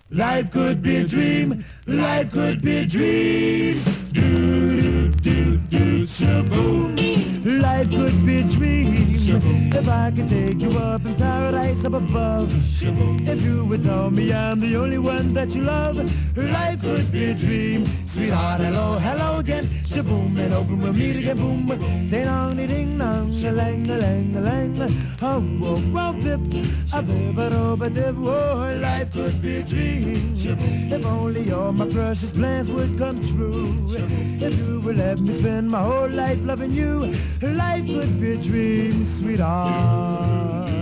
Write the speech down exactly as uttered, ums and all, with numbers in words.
Life could be a dream. Life could be a dream. Do do do do shaboom. Life could be a dream. If I could take you up in paradise up above. If you would tell me I'm the only one that you love. Life could be a dream. Sweetheart, hello, hello again. Shaboom, and open we'll meet again. Boom, ding dong, ding dong, a lang, a lang, a lang. Oh, whoa, whoa, bip, a bip, a do, a dip. Oh, life could be a dream. If only all my precious plans would come true. If you would let me spend my whole life loving you. Life could be a dream, sweetheart.